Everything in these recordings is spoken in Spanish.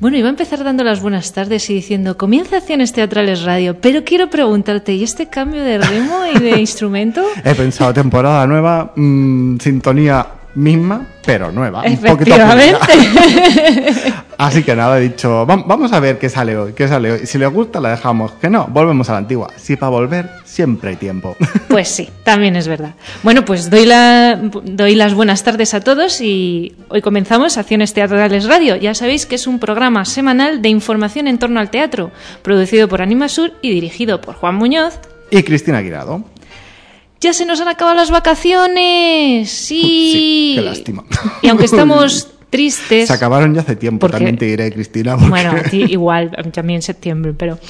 Bueno, iba a empezar dando las buenas tardes y diciendo, comienza Acciones Teatrales Radio, pero quiero preguntarte, ¿y este cambio de ritmo y de instrumento? He pensado temporada nueva, sintonía misma, pero nueva. Efectivamente. Así que nada, he dicho, vamos a ver qué sale hoy. Si les gusta, la dejamos. Que no, volvemos a la antigua. Si para volver, siempre hay tiempo. Pues sí, también es verdad. Bueno, pues doy las buenas tardes a todos y hoy comenzamos Acciones Teatrales Radio. Ya sabéis que es un programa semanal de información en torno al teatro, producido por Animasur y dirigido por Juan Muñoz y Cristina Guirado. ¡Ya se nos han acabado las vacaciones! ¡Sí! Qué lástima. Y aunque estamos tristes... Se acabaron ya hace tiempo, porque... también te diré, Cristina. Porque... Bueno, igual, también en septiembre, pero...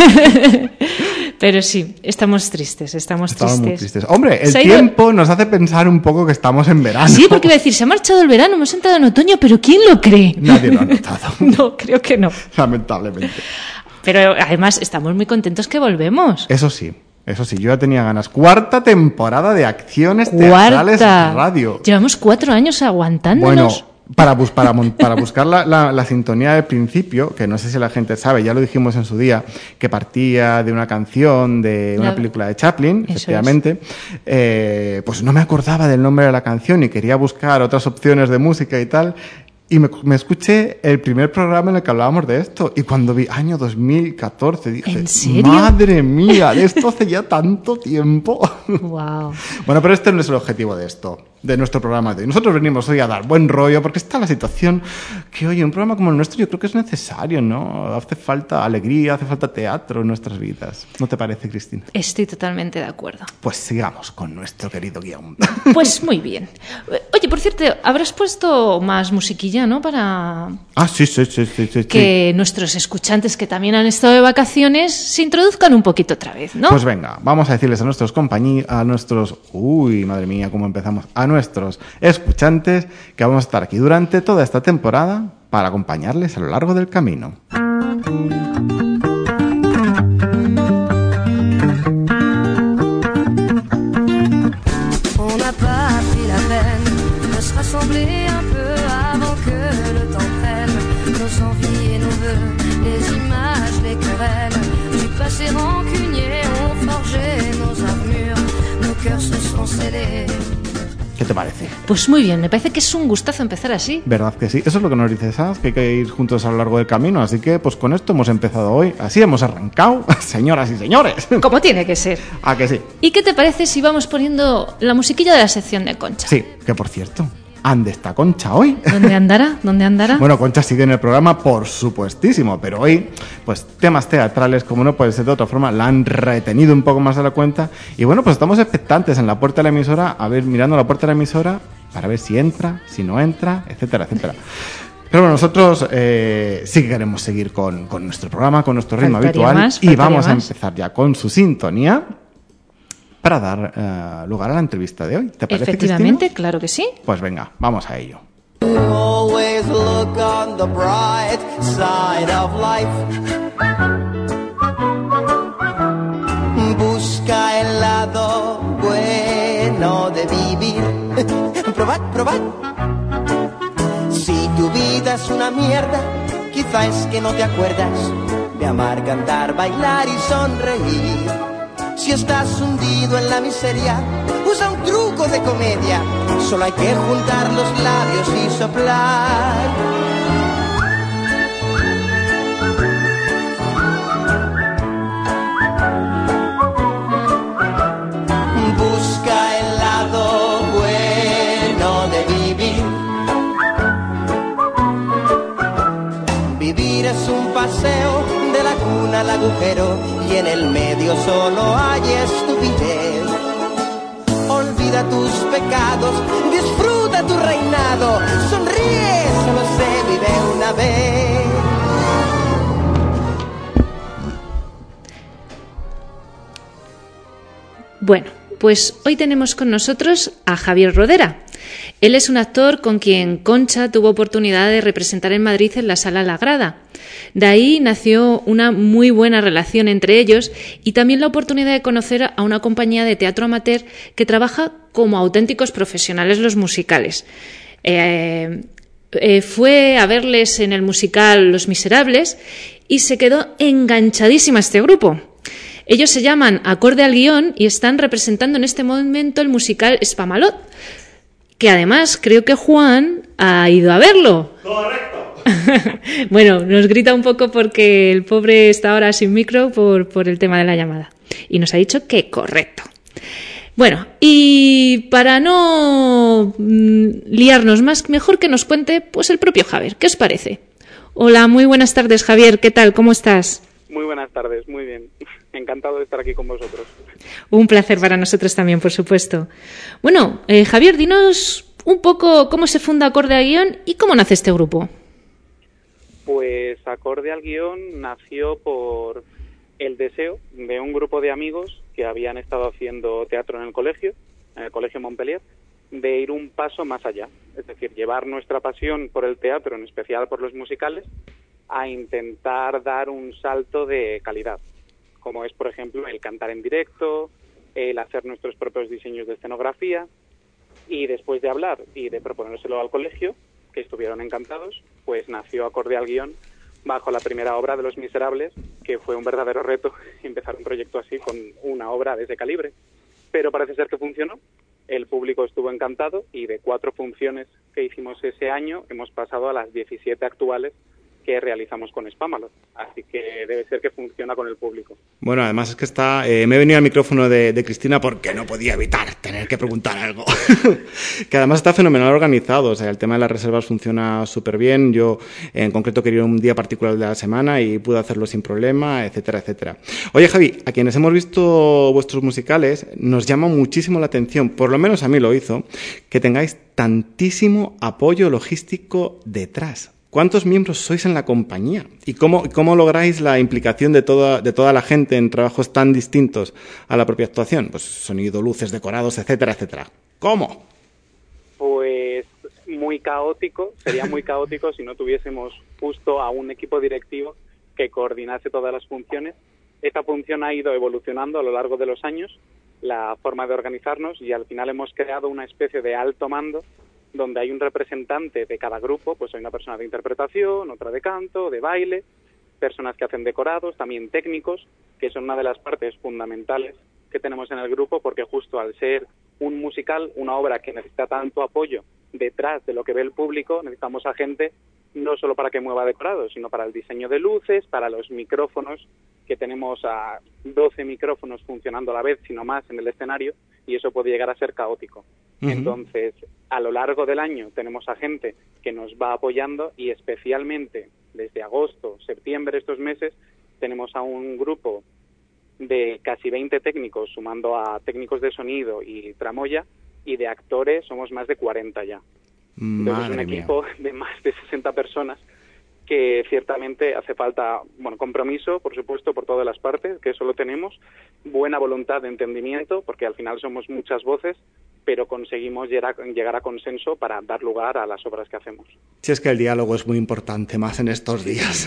Pero sí, estamos tristes. Estamos muy tristes. Hombre, el tiempo nos hace pensar un poco que estamos en verano. Sí, porque iba a decir, se ha marchado el verano, hemos entrado en otoño, pero ¿quién lo cree? Nadie lo ha notado. No, creo que no. Lamentablemente. Pero además estamos muy contentos que volvemos. Eso sí, yo ya tenía ganas. 4ª temporada de Acciones Teatrales Radio. Llevamos 4 años aguantándonos. Bueno, para buscar la sintonía del principio, que no sé si la gente sabe, ya lo dijimos en su día, que partía de una canción de una película de Chaplin, efectivamente, pues no me acordaba del nombre de la canción y quería buscar otras opciones de música y tal. Y me escuché el primer programa en el que hablábamos de esto. Y cuando vi año 2014, dije, ¿en serio? ¡Madre mía! De esto hace ya tanto tiempo. Wow. Bueno, pero este no es el objetivo de esto, de nuestro programa de hoy. Nosotros venimos hoy a dar buen rollo, porque está la situación que, oye, un programa como el nuestro yo creo que es necesario, ¿no? Hace falta alegría, hace falta teatro en nuestras vidas. ¿No te parece, Cristina? Estoy totalmente de acuerdo. Pues sigamos con nuestro querido guión. Pues muy bien. Oye, por cierto, habrás puesto más musiquilla, ¿no? Para... Sí. Que nuestros escuchantes que también han estado de vacaciones se introduzcan un poquito otra vez, ¿no? Pues venga, vamos a decirles a nuestros uy, madre mía, cómo empezamos, a nuestros escuchantes que vamos a estar aquí durante toda esta temporada para acompañarles a lo largo del camino. ¿Qué te parece? Pues muy bien, me parece que es un gustazo empezar así. ¿Verdad que sí? Eso es lo que nos dice Saz, que hay que ir juntos a lo largo del camino. Así que, pues con esto hemos empezado hoy. Así hemos arrancado, señoras y señores. Como tiene que ser. ¿A que sí? ¿Y qué te parece si vamos poniendo la musiquilla de la sección de Concha? Sí, que por cierto, ¿ande está Concha hoy? ¿Dónde andará? Bueno, Concha sigue en el programa, por supuestísimo, pero hoy, pues temas teatrales, como no puede ser de otra forma, la han retenido un poco más de la cuenta. Y bueno, pues estamos expectantes en la puerta de la emisora, mirando la puerta de la emisora, para ver si entra, si no entra, etcétera, etcétera. Pero bueno, nosotros sí que queremos seguir con nuestro programa, con nuestro ritmo habitual. Y vamos a empezar ya con su sintonía para dar lugar a la entrevista de hoy. ¿Te parece, efectivamente, Cristina? Claro que sí. Pues venga, vamos a ello. Always look on the bright side of life. Busca el lado bueno de vivir. Probad. Si tu vida es una mierda, quizá es que no te acuerdas de amar, cantar, bailar y sonreír. Si estás hundido en la miseria, usa un truco de comedia. Solo hay que juntar los labios y soplar. Busca el lado bueno de vivir. Vivir es un paseo de la cuna al agujero y en el medio solo hay estupidez. Olvida tus pecados, disfruta tu reinado, sonríe, solo se vive una vez. Bueno, pues hoy tenemos con nosotros a Javier Rodera. Él es un actor con quien Concha tuvo oportunidad de representar en Madrid en la Sala La Grada. De ahí nació una muy buena relación entre ellos y también la oportunidad de conocer a una compañía de teatro amateur que trabaja como auténticos profesionales los musicales. fue a verles en el musical Los Miserables y se quedó enganchadísima a este grupo. Ellos se llaman Acorde al Guión y están representando en este momento el musical Spamalot, que además creo que Juan ha ido a verlo. ¡Correcto! Bueno, nos grita un poco porque el pobre está ahora sin micro por el tema de la llamada. Y nos ha dicho que correcto. Bueno, y para no liarnos más, mejor que nos cuente pues el propio Javier. ¿Qué os parece? Hola, muy buenas tardes, Javier. ¿Qué tal? ¿Cómo estás? Muy buenas tardes, muy bien. Encantado de estar aquí con vosotros. Un placer para nosotros también, por supuesto. Bueno, Javier, dinos un poco cómo se funda Acorde al Guión y cómo nace este grupo. Pues Acorde al Guión nació por el deseo de un grupo de amigos que habían estado haciendo teatro en el Colegio Montpellier, de ir un paso más allá. Es decir, llevar nuestra pasión por el teatro, en especial por los musicales, a intentar dar un salto de calidad, como es, por ejemplo, el cantar en directo, el hacer nuestros propios diseños de escenografía, y después de hablar y de proponérselo al colegio, que estuvieron encantados, pues nació Acorde al Guión bajo la primera obra de Los Miserables, que fue un verdadero reto empezar un proyecto así con una obra de ese calibre. Pero parece ser que funcionó, el público estuvo encantado y de 4 funciones que hicimos ese año hemos pasado a las 17 actuales que realizamos con Spamalot. Así que debe ser que funciona con el público. Bueno, además es que me he venido al micrófono de Cristina porque no podía evitar tener que preguntar algo. Que además está fenomenal organizado. O sea, el tema de las reservas funciona súper bien. Yo, en concreto, quería un día particular de la semana y pude hacerlo sin problema, etcétera, etcétera. Oye, Javi, a quienes hemos visto vuestros musicales, nos llama muchísimo la atención, por lo menos a mí lo hizo, que tengáis tantísimo apoyo logístico detrás. ¿Cuántos miembros sois en la compañía? ¿Y cómo lográis la implicación de toda la gente en trabajos tan distintos a la propia actuación? Pues sonido, luces, decorados, etcétera, etcétera. ¿Cómo? Pues muy caótico. Sería muy caótico si no tuviésemos justo a un equipo directivo que coordinase todas las funciones. Esta función ha ido evolucionando a lo largo de los años, la forma de organizarnos, y al final hemos creado una especie de alto mando donde hay un representante de cada grupo. Pues hay una persona de interpretación, otra de canto, de baile, personas que hacen decorados, también técnicos, que son una de las partes fundamentales que tenemos en el grupo, porque justo al ser un musical, una obra que necesita tanto apoyo detrás de lo que ve el público, necesitamos a gente no solo para que mueva decorados, sino para el diseño de luces, para los micrófonos, que tenemos a 12 micrófonos funcionando a la vez, sino más en el escenario, y eso puede llegar a ser caótico. Uh-huh. Entonces, a lo largo del año tenemos a gente que nos va apoyando, y especialmente desde agosto, septiembre, estos meses, tenemos a un grupo de casi 20 técnicos, sumando a técnicos de sonido y tramoya, y de actores somos más de 40 ya. Entonces es un equipo de más de 60 personas, que ciertamente hace falta, compromiso, por supuesto, por todas las partes, que eso lo tenemos, buena voluntad de entendimiento, porque al final somos muchas voces, pero conseguimos llegar a consenso para dar lugar a las obras que hacemos. Si es que el diálogo es muy importante, más en estos días.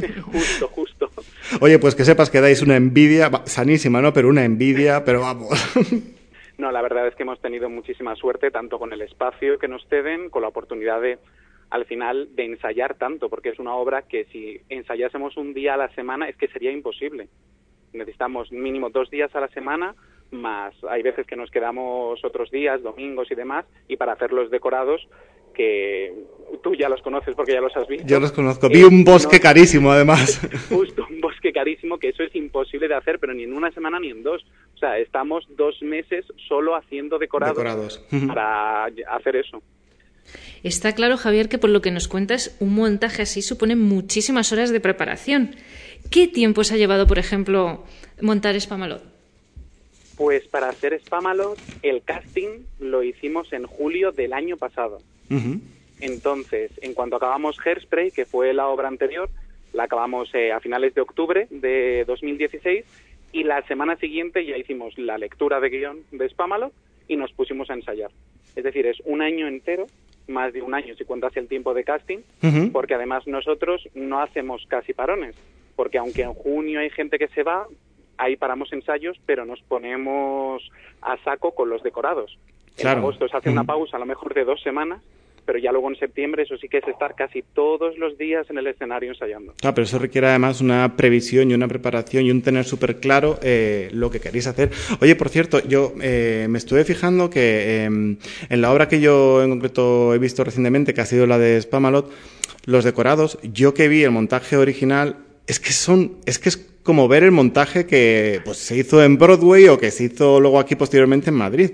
Justo. Oye, pues que sepas que dais una envidia, sanísima, ¿no? Pero una envidia, pero vamos. No, la verdad es que hemos tenido muchísima suerte, tanto con el espacio que nos ceden, con la oportunidad al final, de ensayar tanto, porque es una obra que si ensayásemos un día a la semana es que sería imposible. Necesitamos mínimo 2 días a la semana, más hay veces que nos quedamos otros días, domingos y demás, y para hacer los decorados, que tú ya los conoces porque ya los has visto. Yo los conozco. Vi un bosque carísimo, además. Justo, un bosque carísimo, que eso es imposible de hacer, pero ni en una semana ni en 2. O sea, estamos 2 meses solo haciendo decorados. Para hacer eso. Está claro, Javier, que por lo que nos cuentas, un montaje así supone muchísimas horas de preparación. ¿Qué tiempo os ha llevado, por ejemplo, montar Spamalot? Pues para hacer Spamalot, el casting lo hicimos en julio del año pasado. Uh-huh. Entonces, en cuanto acabamos Hairspray, que fue la obra anterior, la acabamos a finales de octubre de 2016, y la semana siguiente ya hicimos la lectura de guión de Spamalot y nos pusimos a ensayar. Es decir, es un año entero, más de un año si cuentas el tiempo de casting, uh-huh. Porque además nosotros no hacemos casi parones, porque aunque en junio hay gente que se va, ahí paramos ensayos, pero nos ponemos a saco con los decorados. Claro. En agosto se hace una pausa a lo mejor de 2 semanas, pero ya luego en septiembre eso sí que es estar casi todos los días en el escenario ensayando. Claro, pero eso requiere además una previsión y una preparación y un tener súper claro lo que queréis hacer. Oye, por cierto, yo me estuve fijando que en la obra que yo en concreto he visto recientemente, que ha sido la de Spamalot, los decorados, yo que vi el montaje original, es que es como ver el montaje que pues se hizo en Broadway o que se hizo luego aquí posteriormente en Madrid.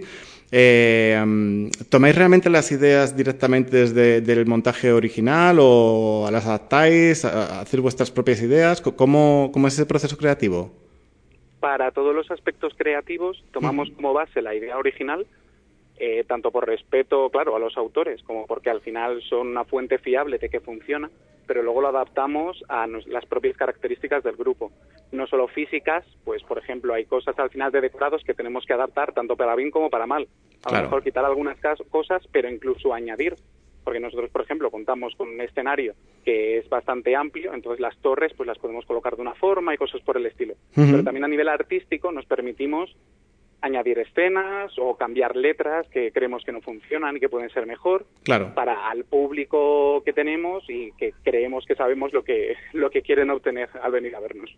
¿Tomáis realmente las ideas directamente desde el montaje original o las adaptáis a hacer vuestras propias ideas? ¿Cómo es ese proceso creativo? Para todos los aspectos creativos tomamos como base la idea original, tanto por respeto, claro, a los autores, como porque al final son una fuente fiable de que funciona, pero luego lo adaptamos a las propias características del grupo. No solo físicas, pues por ejemplo hay cosas al final de decorados que tenemos que adaptar tanto para bien como para mal. A lo mejor quitar algunas cosas, pero incluso añadir, porque nosotros, por ejemplo, contamos con un escenario que es bastante amplio, entonces las torres pues las podemos colocar de una forma y cosas por el estilo. Pero también a nivel artístico nos permitimos añadir escenas o cambiar letras que creemos que no funcionan y que pueden ser mejor para al público que tenemos y que creemos que sabemos lo que quieren obtener al venir a vernos.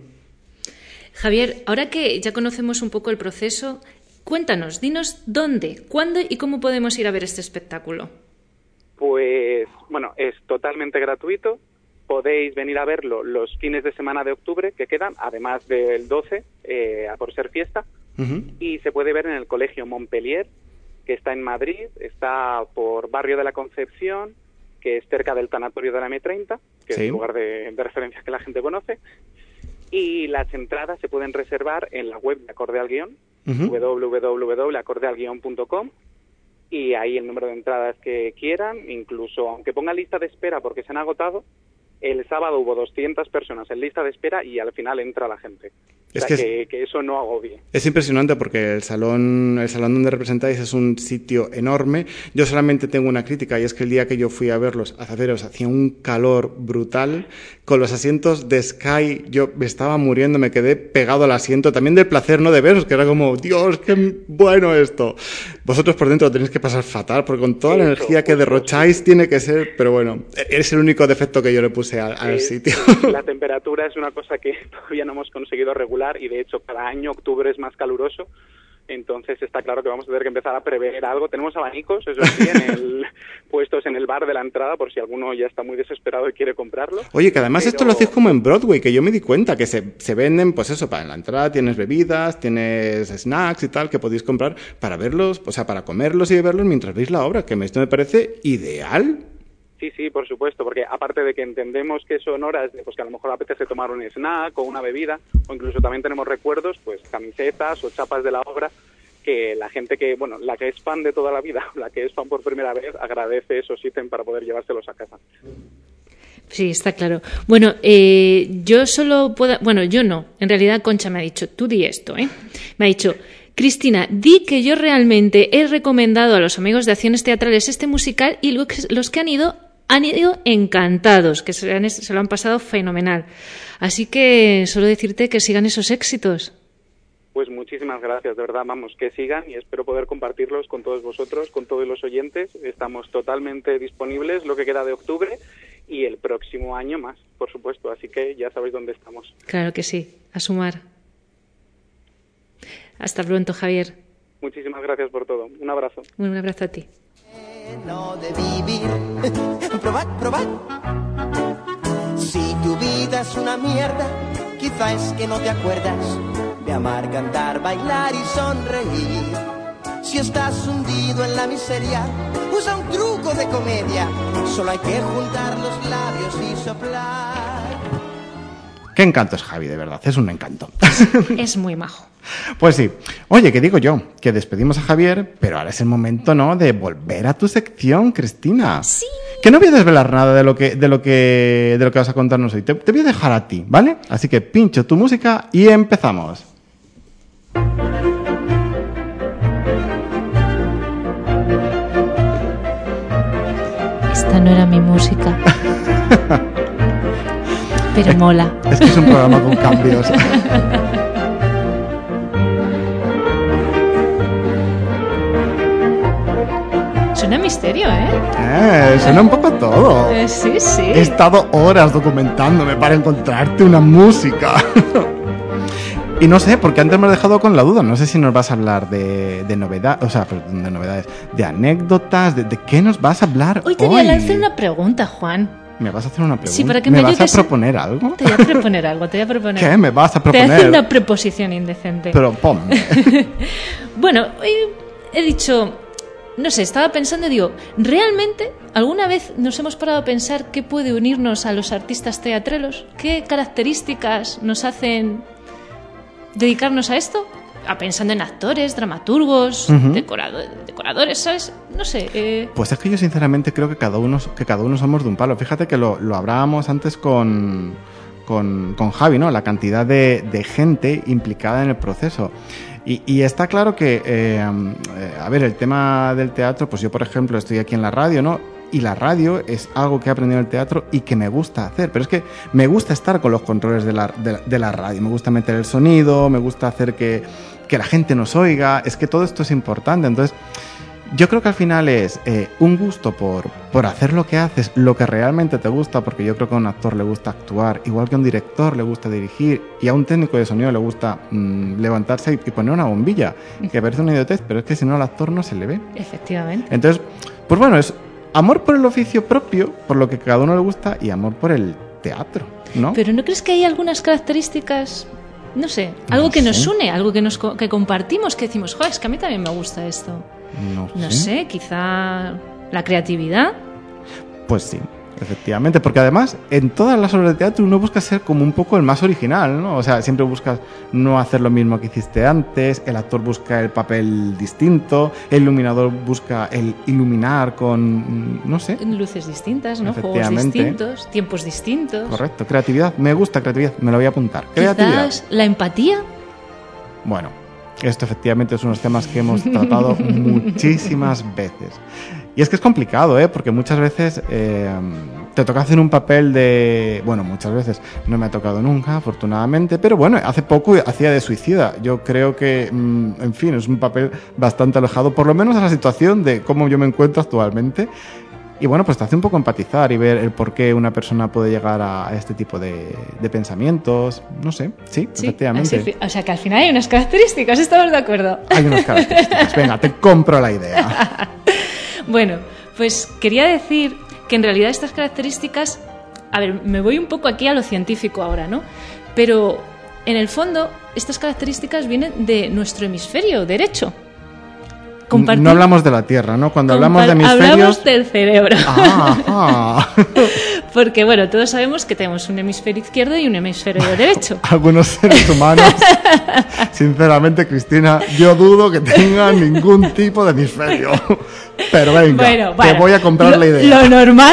Javier, ahora que ya conocemos un poco el proceso, cuéntanos, dinos dónde, cuándo y cómo podemos ir a ver este espectáculo. Pues, bueno, es totalmente gratuito. Podéis venir a verlo los fines de semana de octubre que quedan, además del 12, por ser fiesta. Y se puede ver en el Colegio Montpellier, que está en Madrid, está por Barrio de la Concepción, que es cerca del tanatorio de la M30, que es el lugar de referencia que la gente conoce. Y las entradas se pueden reservar en la web de Acorde al Guión, www.acordealguion.com, y ahí el número de entradas que quieran, incluso aunque ponga lista de espera porque se han agotado, el sábado hubo 200 personas en lista de espera y al final entra la gente. O sea, que eso no agobie. Es impresionante porque el salón donde representáis es un sitio enorme. Yo solamente tengo una crítica y es que el día que yo fui a verlos hacía un calor brutal. Con los asientos de Sky yo me estaba muriendo, me quedé pegado al asiento. También del placer, no de veros, que era como, Dios, qué bueno esto. Vosotros por dentro lo tenéis que pasar fatal porque con toda la energía que derrocháis tiene que ser, pero bueno, es el único defecto que yo le puse al sitio. La temperatura es una cosa que todavía no hemos conseguido regular y de hecho cada año octubre es más caluroso, entonces está claro que vamos a tener que empezar a prever algo. Tenemos abanicos, eso sí, puestos en el bar de la entrada por si alguno ya está muy desesperado y quiere comprarlo. Oye, que además esto lo hacéis como en Broadway, que yo me di cuenta que se venden, pues eso, para la entrada tienes bebidas, tienes snacks y tal que podéis comprar para verlos, o sea, para comerlos y beberlos mientras veis la obra, que esto me parece ideal. Sí, por supuesto, porque aparte de que entendemos que son horas de, pues que a lo mejor apetece tomar un snack o una bebida, o incluso también tenemos recuerdos, pues camisetas o chapas de la obra, que la gente que, bueno, la que es fan de toda la vida, la que es fan por primera vez, agradece esos ítems para poder llevárselos a casa. Sí, está claro. Bueno, yo solo puedo... Bueno, yo no. En realidad, Concha me ha dicho, tú di esto, ¿eh? Me ha dicho... Cristina, di que yo realmente he recomendado a los amigos de Acciones Teatrales este musical y los que han ido encantados, que se lo han pasado fenomenal. Así que solo decirte que sigan esos éxitos. Pues muchísimas gracias, de verdad, vamos, que sigan y espero poder compartirlos con todos vosotros, con todos los oyentes. Estamos totalmente disponibles lo que queda de octubre y el próximo año más, por supuesto, así que ya sabéis dónde estamos. Claro que sí, a sumar. Hasta pronto, Javier. Muchísimas gracias por todo. Un abrazo. Un abrazo a ti. No de vivir. Probad. Si tu vida es una mierda, quizá es que no te acuerdas de amar, cantar, bailar y sonreír. Si estás hundido en la miseria, usa un truco de comedia. Solo hay que juntar los labios y soplar. Qué encanto es Javi, de verdad, es un encanto. Es muy majo. Pues sí. Oye, ¿qué digo yo? Que despedimos a Javier, pero ahora es el momento, ¿no?, de volver a tu sección, Cristina. Sí. Que no voy a desvelar nada de lo que vas a contarnos hoy. Te voy a dejar a ti, ¿vale? Así que pincho tu música y empezamos. Esta no era mi música. Pero mola. Es que es un programa con cambios. Suena misterio. ¿eh? Suena un poco a todo. Sí, sí. He estado horas documentándome para encontrarte una música. Y no sé, porque antes me has dejado con la duda. No sé si nos vas a hablar de novedades, o sea, de novedades, de anécdotas, de qué nos vas a hablar hoy. Hoy te voy a lanzar una pregunta, Juan. ¿Me vas a hacer una pregunta? Sí, para que ¿Me me vas ayudes a proponer algo? Te voy a proponer algo, te voy a proponer. ¿Qué me vas a proponer? Te voy a hacer una preposición indecente. Pero ponme. Bueno, hoy he dicho... No sé, estaba pensando y digo, ¿realmente alguna vez nos hemos parado a pensar qué puede unirnos a los artistas teatreros? ¿Qué características nos hacen dedicarnos a esto? Pensando en actores, dramaturgos, decoradores, ¿sabes? No sé. Pues es que yo sinceramente creo que cada uno somos de un palo. Fíjate que lo hablábamos antes con Javi, ¿no? La cantidad de gente implicada en el proceso. Y está claro que, a ver, el tema del teatro, pues yo, por ejemplo, estoy aquí en la radio, ¿no? Y la radio es algo que he aprendido en el teatro y que me gusta hacer. Pero es que me gusta estar con los controles de la radio. Me gusta meter el sonido, me gusta hacer que la gente nos oiga. Es que todo esto es importante. Entonces, yo creo que al final es un gusto por hacer lo que haces, lo que realmente te gusta, porque yo creo que a un actor le gusta actuar, igual que a un director le gusta dirigir, y a un técnico de sonido le gusta levantarse y poner una bombilla, que parece una idiotez, pero es que si no al actor no se le ve. Efectivamente. Entonces, pues bueno, es amor por el oficio propio, por lo que a cada uno le gusta, y amor por el teatro, ¿no? Pero ¿no crees que hay algunas características, no sé, algo que nos une, algo que compartimos, que decimos, joder, es que a mí también me gusta esto? No sé, quizá la creatividad. Pues sí, efectivamente, porque además en todas las obras de teatro uno busca ser como un poco el más original, ¿no? O sea, siempre buscas no hacer lo mismo que hiciste antes, el actor busca el papel distinto, el iluminador busca el iluminar con, no sé, luces distintas, ¿no? Juegos distintos, tiempos distintos. Correcto, creatividad, me gusta creatividad, me lo voy a apuntar. Creatividad. Quizás la empatía. Bueno, esto efectivamente es unos temas que hemos tratado muchísimas veces. Y es que es complicado, porque muchas veces te toca hacer un papel de... Bueno, muchas veces no me ha tocado nunca, afortunadamente, pero bueno, hace poco hacía de suicida. Yo creo que, en fin, es un papel bastante alejado, por lo menos a la situación de cómo yo me encuentro actualmente. Y bueno, pues te hace un poco empatizar y ver el por qué una persona puede llegar a este tipo de pensamientos. No sé, sí, efectivamente. Así, o sea que al final hay unas características, ¿estamos de acuerdo? Hay unas características. Venga, te compro la idea. Bueno, pues quería decir que en realidad estas características... A ver, me voy un poco aquí a lo científico ahora, ¿no? Pero en el fondo estas características vienen de nuestro hemisferio derecho. No hablamos de la Tierra, ¿no? Cuando hablamos de hemisferios... Hablamos del cerebro. Ah. Porque, bueno, todos sabemos que tenemos un hemisferio izquierdo y un hemisferio derecho. Algunos seres humanos, sinceramente, Cristina, yo dudo que tengan ningún tipo de hemisferio. Pero venga, te voy a comprar la idea. Lo normal...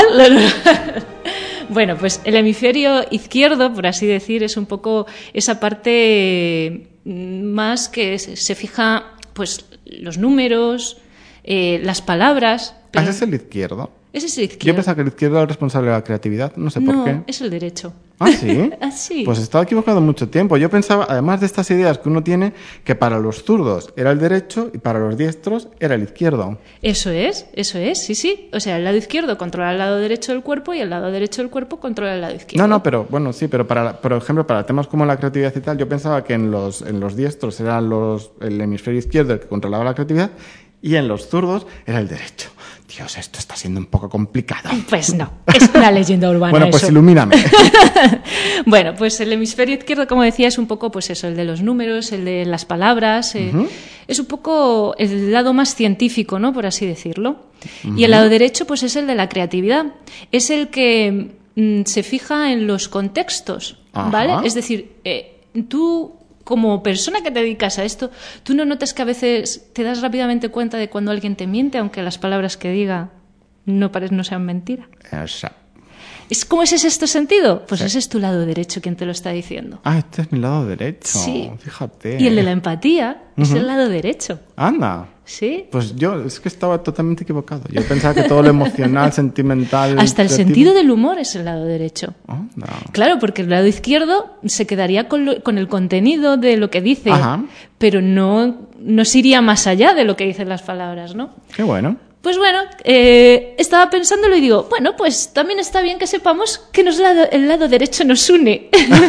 Bueno, pues el hemisferio izquierdo, por así decir, es un poco esa parte más que se fija... pues los números, las palabras... Pero... ¿Ese es el izquierdo? Ese es el izquierdo. Yo pensaba que el izquierdo era el responsable de la creatividad, no sé por qué. No, es el derecho. ¿Ah, sí? Sí. Pues estaba equivocado mucho tiempo. Yo pensaba, además de estas ideas que uno tiene, que para los zurdos era el derecho y para los diestros era el izquierdo. Eso es, sí. O sea, el lado izquierdo controla el lado derecho del cuerpo y el lado derecho del cuerpo controla el lado izquierdo. No, pero bueno, sí, pero por ejemplo, para temas como la creatividad y tal, yo pensaba que en los diestros era el hemisferio izquierdo el que controlaba la creatividad y en los zurdos era el derecho. Dios, esto está siendo un poco complicado. Pues no, es una leyenda urbana. Bueno, pues eso. ilumíname. Bueno, pues el hemisferio izquierdo, como decía, es un poco pues eso, el de los números, el de las palabras. Es un poco el lado más científico, ¿no? Por así decirlo. Y el lado derecho, pues es el de la creatividad. Es el que se fija en los contextos, ¿vale? Ajá. Es decir, tú... como persona que te dedicas a esto, ¿tú no notas que a veces te das rápidamente cuenta de cuando alguien te miente, aunque las palabras que diga no sean mentira? Exacto. ¿Cómo es ese sexto sentido? Pues ese es tu lado derecho quien te lo está diciendo. Ah, este es mi lado derecho. Sí. Fíjate. Y el de la empatía es el lado derecho. Anda. Sí. Pues yo es que estaba totalmente equivocado. Yo pensaba que todo lo emocional, sentimental... Hasta el sentido del humor es el lado derecho. Anda. Claro, porque el lado izquierdo se quedaría con el contenido de lo que dice, pero no se iría más allá de lo que dicen las palabras, ¿no? Qué bueno. Pues bueno, estaba pensándolo y digo, bueno, pues también está bien que sepamos que el lado derecho nos une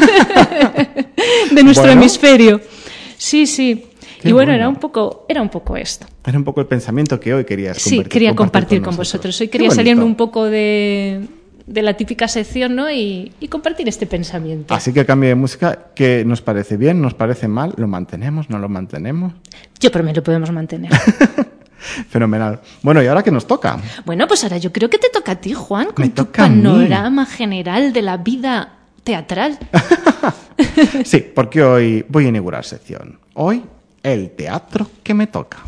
de nuestro hemisferio. Sí, sí. Qué y bueno, era un poco esto. Era un poco el pensamiento que hoy querías compartir. Sí, quería compartir con vosotros. Hoy quería salirme un poco de la típica sección, ¿no? Y compartir este pensamiento. Así que cambio de música, ¿qué nos parece bien? ¿Nos parece mal? ¿Lo mantenemos? ¿No lo mantenemos? Yo por mí lo podemos mantener. Fenomenal. Bueno, ¿y ahora qué nos toca? Bueno, pues ahora yo creo que te toca a ti, Juan, con tu panorama general de la vida teatral. Sí, porque hoy voy a inaugurar sección. Hoy, el teatro que me toca.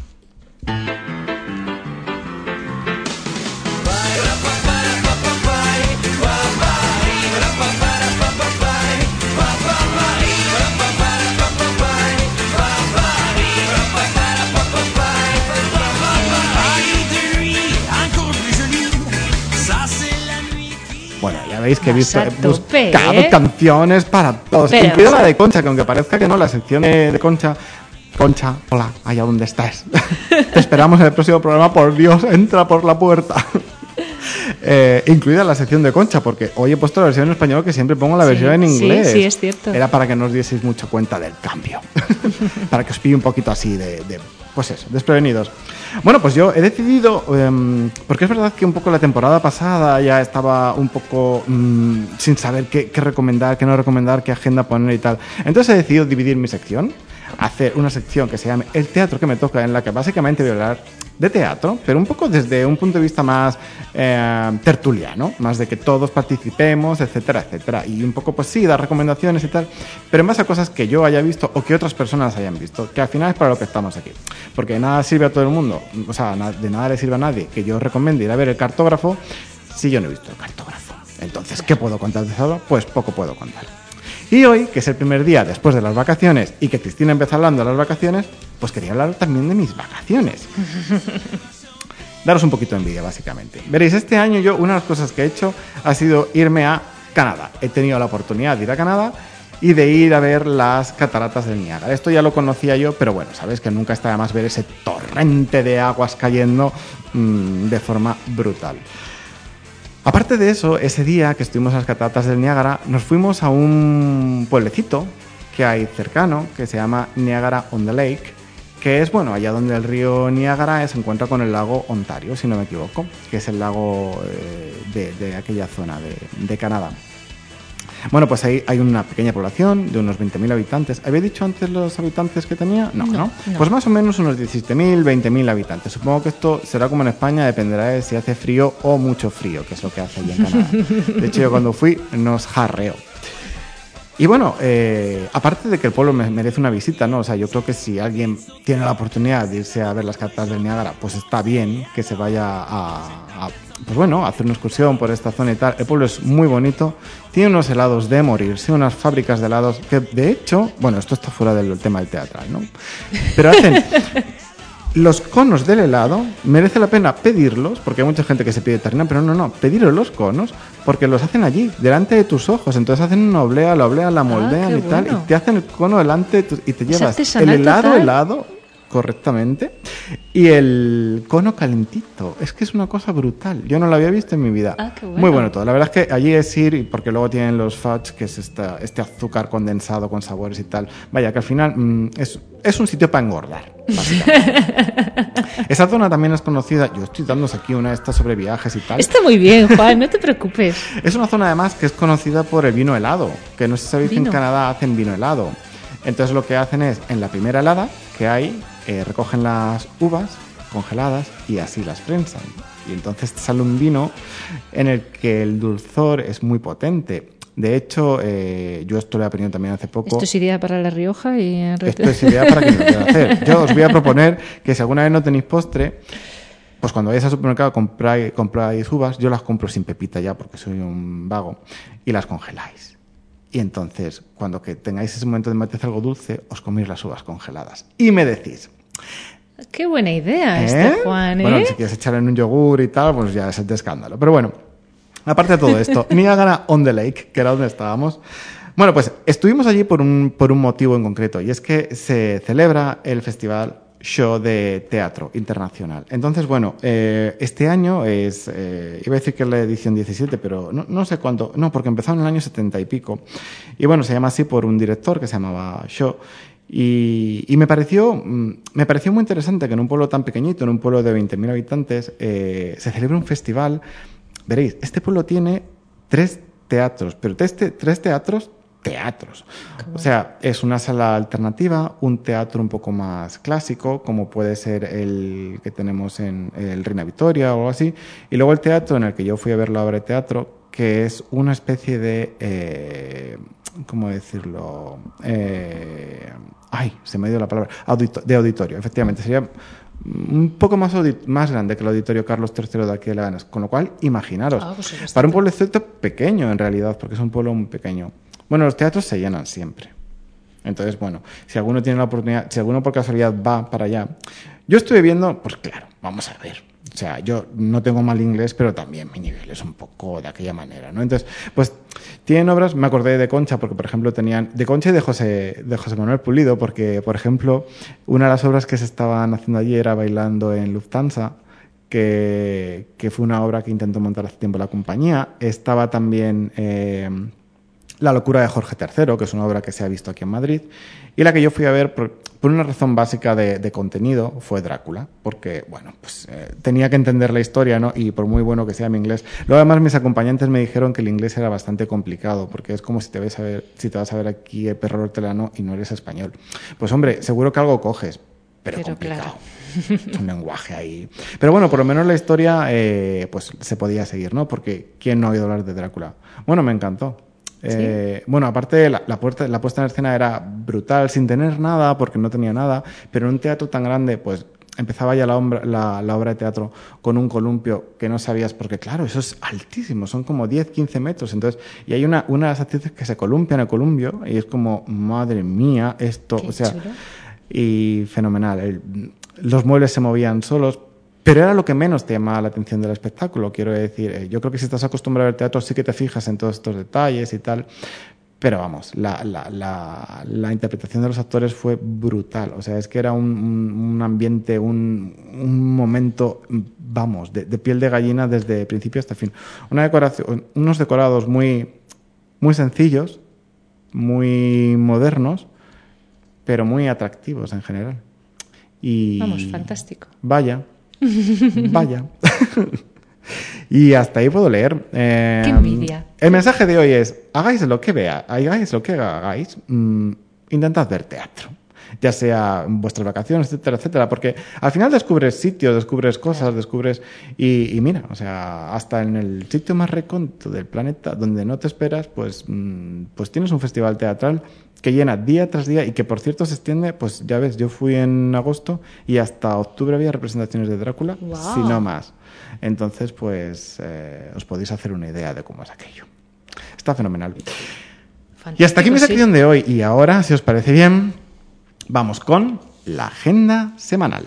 Bueno, ya veis que he buscado canciones para todos, incluida la de Concha, que aunque parezca que no, la sección de Concha... Concha, hola, allá donde estás. Te esperamos en el próximo programa, por Dios, entra por la puerta. Incluida la sección de Concha, porque hoy he puesto la versión en español, que siempre pongo la versión en inglés. Sí, es cierto. Era para que no os dieseis mucho cuenta del cambio. Para que os pille un poquito así pues eso, desprevenidos. Bueno, pues yo he decidido, porque es verdad que un poco la temporada pasada ya estaba un poco sin saber qué recomendar, qué no recomendar, qué agenda poner y tal. Entonces he decidido dividir mi sección, hacer una sección que se llame El teatro que me toca, en la que básicamente voy a hablar de teatro, pero un poco desde un punto de vista más tertuliano, más de que todos participemos, etcétera, etcétera. Y un poco, pues sí, dar recomendaciones y tal, pero en base a cosas que yo haya visto o que otras personas hayan visto, que al final es para lo que estamos aquí. Porque de nada sirve a todo el mundo, o sea, de nada le sirve a nadie que yo recomiende ir a ver El Cartógrafo si yo no he visto El Cartógrafo. Entonces, ¿qué puedo contar de eso? Pues poco puedo contar. Y hoy, que es el primer día después de las vacaciones y que Cristina empezó hablando de las vacaciones, pues quería hablar también de mis vacaciones. Daros un poquito de envidia, básicamente. Veréis, este año yo, una de las cosas que he hecho ha sido irme a Canadá. He tenido la oportunidad de ir a Canadá y de ir a ver las cataratas del Niágara. Esto ya lo conocía yo, pero bueno, sabes que nunca está de más ver ese torrente de aguas cayendo de forma brutal. Aparte de eso, ese día que estuvimos en las cataratas del Niágara, nos fuimos a un pueblecito que hay cercano, que se llama Niagara-on-the-Lake, que es, bueno, allá donde el río Niágara se encuentra con el lago Ontario, si no me equivoco, que es el lago de aquella zona de Canadá. Bueno, pues ahí hay una pequeña población de unos 20.000 habitantes. ¿Había dicho antes los habitantes que tenía? No. Pues más o menos unos 17.000, 20.000 habitantes. Supongo que esto será como en España, dependerá de si hace frío o mucho frío, que es lo que hace allí en Canadá. De hecho, yo cuando fui nos jarreó. Y bueno, aparte de que el pueblo merece una visita, ¿no? O sea, yo creo que si alguien tiene la oportunidad de irse a ver las cataratas del Niágara, pues está bien que se vaya pues bueno, hacer una excursión por esta zona y tal. El pueblo es muy bonito, tiene unos helados de morirse, unas fábricas de helados que, de hecho, bueno, esto está fuera del tema del teatral, ¿no? Pero hacen los conos del helado, merece la pena pedirlos, porque hay mucha gente que se pide tarrina, pero no, pediros los conos, porque los hacen allí, delante de tus ojos. Entonces hacen una oblea, la moldean y tal, y te hacen el cono delante y te llevas el helado correctamente y el cono calentito. Es que es una cosa brutal, yo no lo había visto en mi vida. Qué bueno. Muy bueno todo, la verdad es que allí es ir, porque luego tienen los fudge, que es este azúcar condensado con sabores y tal. Vaya, que al final es un sitio para engordar, básicamente. Esa zona también es conocida, yo estoy dándos aquí una de estas sobre viajes y tal. Está muy bien, Juan, no te preocupes. Es una zona además que es conocida por el vino helado, que no sé si sabéis que en Canadá hacen vino helado. Entonces lo que hacen es, en la primera helada que hay, recogen las uvas congeladas y así las prensan. Y entonces te sale un vino en el que el dulzor es muy potente. De hecho, yo esto lo he aprendido también hace poco. Esto es idea para La Rioja y... Esto es idea para quien lo quiera hacer. Yo os voy a proponer que si alguna vez no tenéis postre, pues cuando vayáis al supermercado compráis uvas, yo las compro sin pepita ya porque soy un vago, y las congeláis. Y entonces, cuando que tengáis ese momento de meterse algo dulce, os coméis las uvas congeladas. Y me decís... Qué buena idea esta, Juan, ¿eh? Bueno, si quieres echar en un yogur y tal, pues ya es de escándalo. Pero bueno, aparte de todo esto, Niagara-on-the-Lake, que era donde estábamos. Bueno, pues estuvimos allí por un motivo en concreto, y es que se celebra el festival show de teatro internacional. Entonces, bueno, este año es, iba a decir que es la edición 17, pero no sé cuánto, no, porque empezó en el año 70 y pico. Y bueno, se llama así por un director que se llamaba Shaw. Y me pareció muy interesante que en un pueblo tan pequeñito, en un pueblo de 20.000 habitantes, se celebre un festival. Veréis, este pueblo tiene 3 teatros, pero tres teatros. O sea, es una sala alternativa, un teatro un poco más clásico, como puede ser el que tenemos en el Reina Victoria o algo así, y luego el teatro en el que yo fui a ver la obra de teatro, que es una especie de... ¿cómo decirlo? Se me dio la palabra. De auditorio, efectivamente. Sería un poco más grande que el Auditorio Carlos III de aquí de Leganés. Con lo cual, imaginaros. Pues para un pueblecito pequeño, en realidad, porque es un pueblo muy pequeño. Bueno, los teatros se llenan siempre. Entonces, bueno, si alguno tiene la oportunidad, si alguno por casualidad va para allá. Yo estuve viendo, pues claro, vamos a ver. O sea, yo no tengo mal inglés, pero también mi nivel es un poco de aquella manera, ¿no? Entonces, pues tienen obras, me acordé de Concha, porque por ejemplo tenían, de Concha y de José Manuel Pulido, porque por ejemplo, una de las obras que se estaban haciendo allí era Bailando en Lufthansa, que fue una obra que intentó montar hace tiempo la compañía. Estaba también La locura de Jorge III, que es una obra que se ha visto aquí en Madrid, y la que yo fui a ver por una razón básica de contenido fue Drácula, porque, bueno, pues tenía que entender la historia, ¿no? Y por muy bueno que sea mi inglés. Luego, además, mis acompañantes me dijeron que el inglés era bastante complicado, porque es como si te vas a ver aquí el perro hortelano y no eres español. Pues, hombre, seguro que algo coges, pero complicado. Claro. Es un lenguaje ahí. Pero bueno, por lo menos la historia pues se podía seguir, ¿no? Porque ¿quién no ha oído hablar de Drácula? Bueno, me encantó. ¿Sí? Bueno, aparte la puesta en escena era brutal, sin tener nada, porque no tenía nada, pero en un teatro tan grande, pues empezaba ya la obra de teatro con un columpio que no sabías, porque claro, eso es altísimo, son como 10-15 metros, entonces, y hay una de las actrices que se columpia en el columpio, y es como, madre mía, esto, qué o sea, chulo. Y fenomenal. Los muebles se movían solos, pero era lo que menos te llamaba la atención del espectáculo, quiero decir. Yo creo que si estás acostumbrado al teatro sí que te fijas en todos estos detalles y tal, pero vamos, la interpretación de los actores fue brutal. O sea, es que era un ambiente, un momento, vamos, de piel de gallina desde principio hasta fin. Unos decorados muy, muy sencillos, muy modernos, pero muy atractivos en general. Y vamos, fantástico. Vaya. Y hasta ahí puedo leer. ¡Qué envidia! El mensaje de hoy es: hagáis lo que hagáis, intentad ver teatro. Ya sea en vuestras vacaciones, etcétera, etcétera. Porque al final descubres sitios, descubres cosas, descubres... Y mira, o sea, hasta en el sitio más recóndito del planeta, donde no te esperas, pues tienes un festival teatral que llena día tras día y que, por cierto, se extiende, pues ya ves, yo fui en agosto y hasta octubre había representaciones de Drácula, wow, si no más. Entonces, pues os podéis hacer una idea de cómo es aquello. Está fenomenal. Fantástico, y hasta aquí mi sección de hoy. Y ahora, si os parece bien, vamos con la agenda semanal.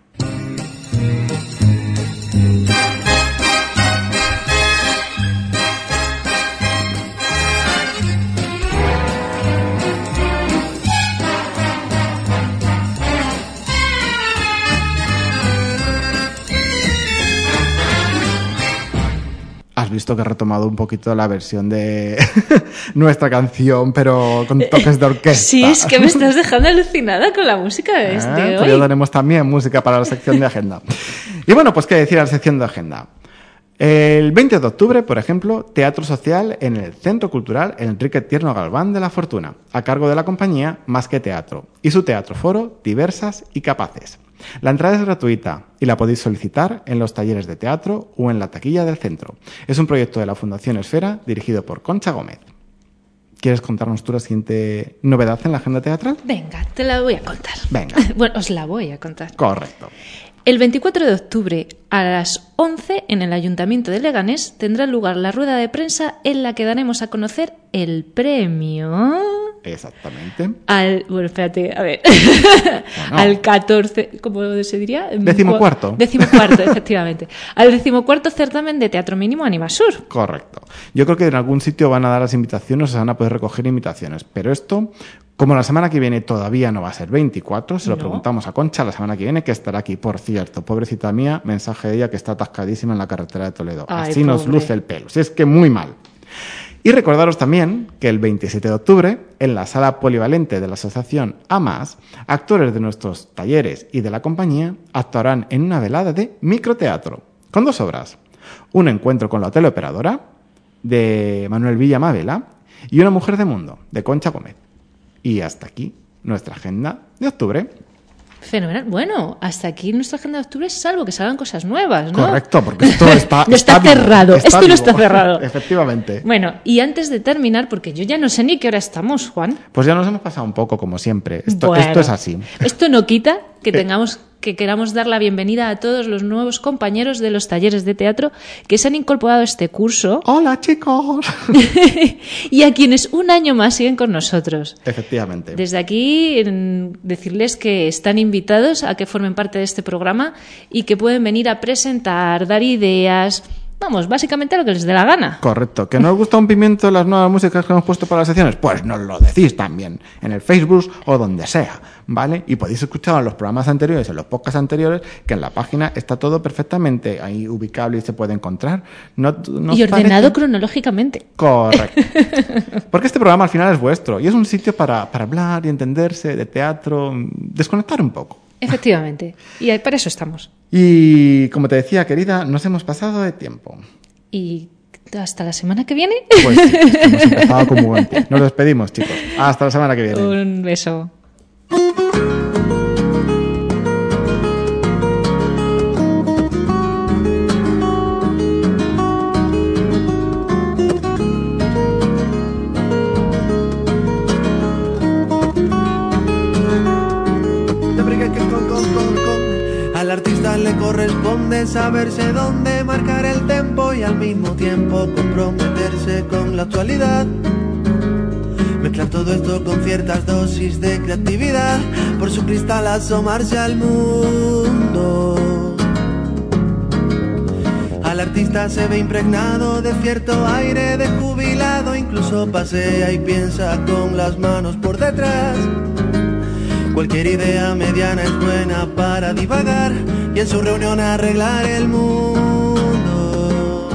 Has visto que he retomado un poquito la versión de nuestra canción, pero con toques de orquesta. Sí, es que me estás dejando alucinada con la música de hoy. Pues ya tenemos también música para la sección de agenda. Y bueno, pues qué decir a la sección de agenda. El 20 de octubre, por ejemplo, teatro social en el Centro Cultural Enrique Tierno Galván de la Fortuna, a cargo de la compañía Más que Teatro, y su teatro foro Diversas y Capaces. La entrada es gratuita y la podéis solicitar en los talleres de teatro o en la taquilla del centro. Es un proyecto de la Fundación Esfera dirigido por Concha Gómez. ¿Quieres contarnos tú la siguiente novedad en la agenda teatral? Venga, te la voy a contar. Venga. Bueno, os la voy a contar. Correcto. El 24 de octubre a las 11 en el Ayuntamiento de Leganés tendrá lugar la rueda de prensa en la que daremos a conocer el premio... Exactamente. Bueno, espérate, a ver. Bueno. Al 14, ¿cómo se diría? 14º. 14º, efectivamente. Al 14º certamen de Teatro Mínimo Animasur. Correcto. Yo creo que en algún sitio van a dar las invitaciones, o se van a poder recoger invitaciones. Pero esto, Como la semana que viene todavía no va a ser 24, se lo No. preguntamos a Concha la semana que viene, que estará aquí. Por cierto, pobrecita mía, mensaje de ella que está atascadísima en la carretera de Toledo. Ay, Así nos pobre. luce el pelo. Si es que muy mal. Y recordaros también que el 27 de octubre, en la sala polivalente de la asociación AMAS, actores de nuestros talleres y de la compañía actuarán en una velada de microteatro, con 2 obras. Un encuentro con la teleoperadora, de Manuel Villamávela, y Una mujer de mundo, de Concha Gómez. Y hasta aquí nuestra agenda de octubre. Fenomenal. Bueno, hasta aquí nuestra agenda de octubre, salvo que salgan cosas nuevas, ¿no? Correcto, porque esto está... No está vivo, cerrado. Esto no vivo. está cerrado. Efectivamente. Bueno, y antes de terminar, porque yo ya no sé ni qué hora estamos, Juan. Pues ya nos hemos pasado un poco, como siempre. Esto Bueno, es así. Esto no quita que queramos dar la bienvenida a todos los nuevos compañeros de los talleres de teatro que se han incorporado a este curso ¡Hola, chicos! y a quienes un año más siguen con nosotros. Efectivamente. Desde aquí, decirles que están invitados a que formen parte de este programa y que pueden venir a presentar, dar ideas, vamos, básicamente lo que les dé la gana. Correcto. ¿Que no os gusta un pimiento las nuevas músicas que hemos puesto para las secciones? Pues nos lo decís también, en el Facebook o donde sea, ¿vale? Y podéis escuchar en los programas anteriores, en los podcasts anteriores, que en la página está todo perfectamente ahí ubicable y se puede encontrar. ¿No Y os ordenado parece? cronológicamente. Correcto. Porque este programa al final es vuestro y es un sitio para hablar y entenderse de teatro, desconectar un poco. Efectivamente. Y para eso estamos. Y como te decía, querida, nos hemos pasado de tiempo. Y hasta la semana que viene. Pues sí, hemos empezado con muy buen pie. Nos despedimos, chicos. Hasta la semana que viene. Un beso. Al artista le corresponde saberse dónde marcar el tempo y al mismo tiempo comprometerse con la actualidad. Mezclar todo esto con ciertas dosis de creatividad, por su cristal asomarse al mundo. Al artista se ve impregnado de cierto aire de jubilado, incluso pasea y piensa con las manos por detrás. Cualquier idea mediana es buena para divagar y en su reunión arreglar el mundo.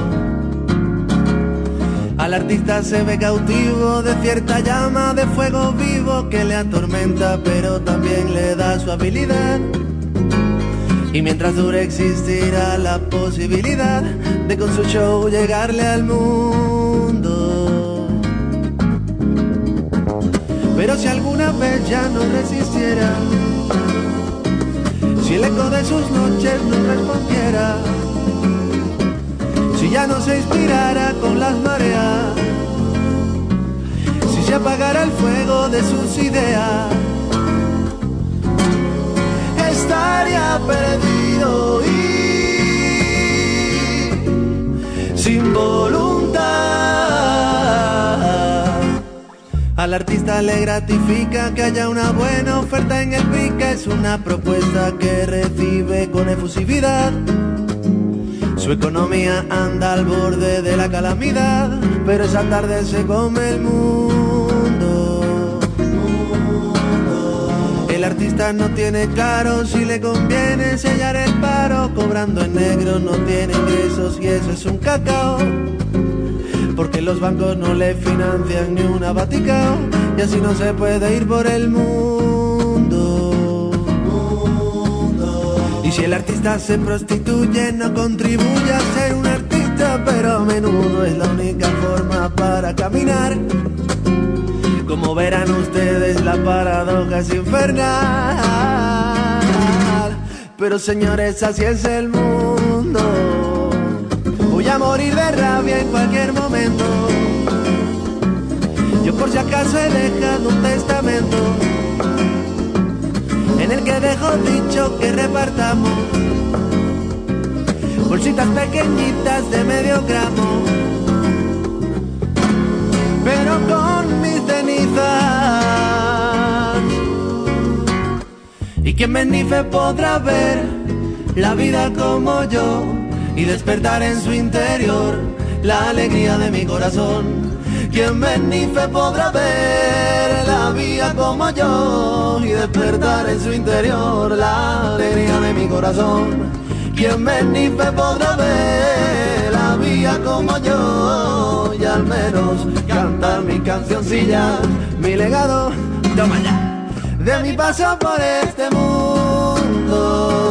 Al artista se ve cautivo de cierta llama de fuego vivo que le atormenta pero también le da su habilidad. Y mientras dure existirá la posibilidad de con su show llegarle al mundo. Pero si alguna vez ya no resistiera, si el eco de sus noches no respondiera, si ya no se inspirara con las mareas, si se apagara el fuego de sus ideas, estaría perdido y sin voluntad. Al artista le gratifica que haya una buena oferta en el pica, es una propuesta que recibe con efusividad. Su economía anda al borde de la calamidad, pero esa tarde se come el mundo. El artista no tiene claro si le conviene sellar el paro, cobrando en negro no tiene ingresos y eso es un cacao. Porque los bancos no le financian ni una batica y así no se puede ir por el mundo. Y si el artista se prostituye no contribuye a ser un artista, pero a menudo es la única forma para caminar. Como verán ustedes la paradoja es infernal. Pero señores, así es el mundo. Voy a morir de rabia en cualquier momento. Yo por si acaso he dejado un testamento en el que dejo dicho que repartamos bolsitas pequeñitas de medio gramo, pero con mis cenizas. Y quien me nife podrá ver la vida como yo y despertar en su interior la alegría de mi corazón. Quien me nife podrá ver la vida como como yo y despertar en su interior la alegría de mi corazón. Quien me nipe podrá ver la vida como yo y al menos cantar mi cancioncilla, mi legado, toma ya, de mi paso por este mundo.